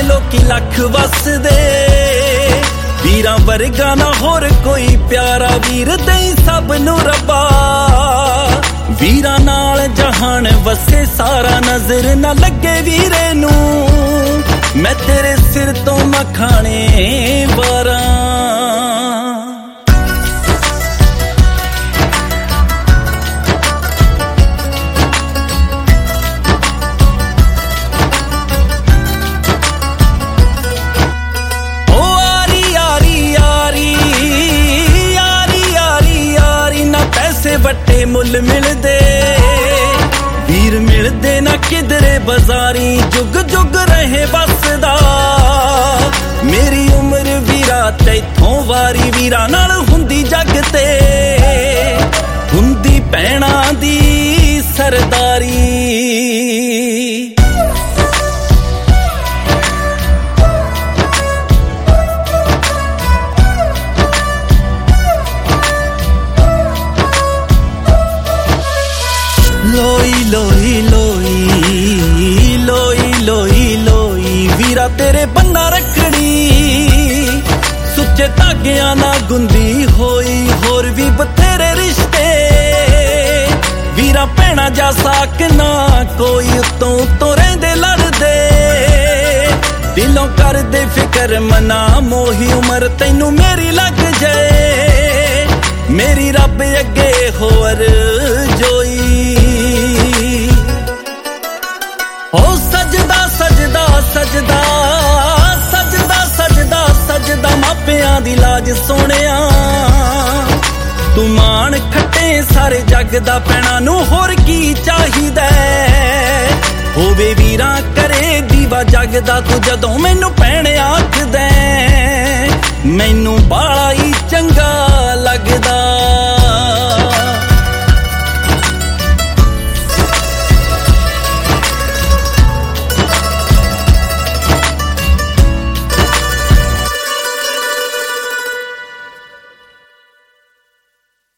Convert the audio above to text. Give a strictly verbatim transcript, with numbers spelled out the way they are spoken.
ਨੇ ਲੋਕੀ ਲੱਖ ਵਸਦੇ ਵੀਰਾਂ ਵਰਗਾ ਨਾ ਹੋਰ ਕੋਈ ਪਿਆਰਾ ਵੀਰ ਦੇਈ ਸਭ ਨੂੰ ਰੱਬਾ ਵੀਰਾਂ ਨਾਲ ਜਹਾਨ ਵਸੇ ਸਾਰਾ ਨਜ਼ਰ ਨਾ ਲੱਗੇ ਵੀਰੇ ਨੂੰ ਮੈਂ ਤੇਰੇ ਸਿਰ ਤੋਂ ਮਖਾਣੇ ਵਾਰਾਂ ਵੱਟੇ ਮੁੱਲ ਮਿਲਦੇ ਵੀਰ ਮਿਲਦੇ ਨਾ ਕਿਧਰੇ ਬਾਜ਼ਾਰੀ ਜੁਗ ਜੁਗ ਰਹੇ ਬਸਦਾ ਮੇਰੀ ਉਮਰ ਵੀਰਾ ਤੈਥੋਂ ਵਾਰੀ ਵੀਰਾਂ ਨਾਲ ਹੁੰਦੀ ਜੱਗ ਤੇ ਹੁੰਦੀ ਭੈਣਾਂ ਦੀ ਸਰਦਾਰੀ ਲੋਈ ਲੋਈ ਲੋਈ ਲੋਈ ਲੋਈ ਲੋਈ ਵੀਰਾ ਤੇਰੇ ਬੰਨਾ ਰੱਖੜੀ ਸੁੱਚੇ ਧਾਗਿਆਂ ਨਾਲ ਗੁੰਦੀ ਹੋਈ ਹੋਰ ਵੀ ਬਥੇਰੇ ਰਿਸ਼ਤੇ ਵੀਰਾ ਭੈਣਾ ਜਾ ਸਾਕ ਨਾ ਕੋਈ ਉਤੋਂ ਉਤੋਂ ਰਹਿੰਦੇ ਲੜਦੇ ਦਿਲੋਂ ਕਰਦੇ ਫਿਕਰ ਮਨਾ ਮੋਹੀ ਉਮਰ ਤੈਨੂੰ ਮੇਰੀ ਲੱਗ ਜਾਏ ਮੇਰੀ ਰੱਬ ਅੱਗੇ ਹੋਰ ਜੋਈ ਹੋ ਸਜਦਾ ਸਜਦਾ ਸਜਦਾ ਸਜਦਾ ਸਜਦਾ ਸਜਦਾ ਮਾਪਿਆਂ ਦੀ ਲਾਜ ਸੋਹਣਿਆ ਤੂੰ ਮਾਣ ਖੱਟੇ ਸਾਰੇ ਜੱਗ ਦਾ ਪੈਣਾ ਨੂੰ ਹੋਰ ਕੀ ਚਾਹੀਦਾ ਹੋਵੇ ਵੀਰਾਂ ਕਰੇ ਦੀਵਾ ਜੱਗ ਦਾ ਤੂੰ ਜਦੋਂ ਮੈਨੂੰ ਭੈਣ ਆਖਦਾ ਮੈਨੂੰ ਬਾਲਾ ਹੀ ਚੰਗਾ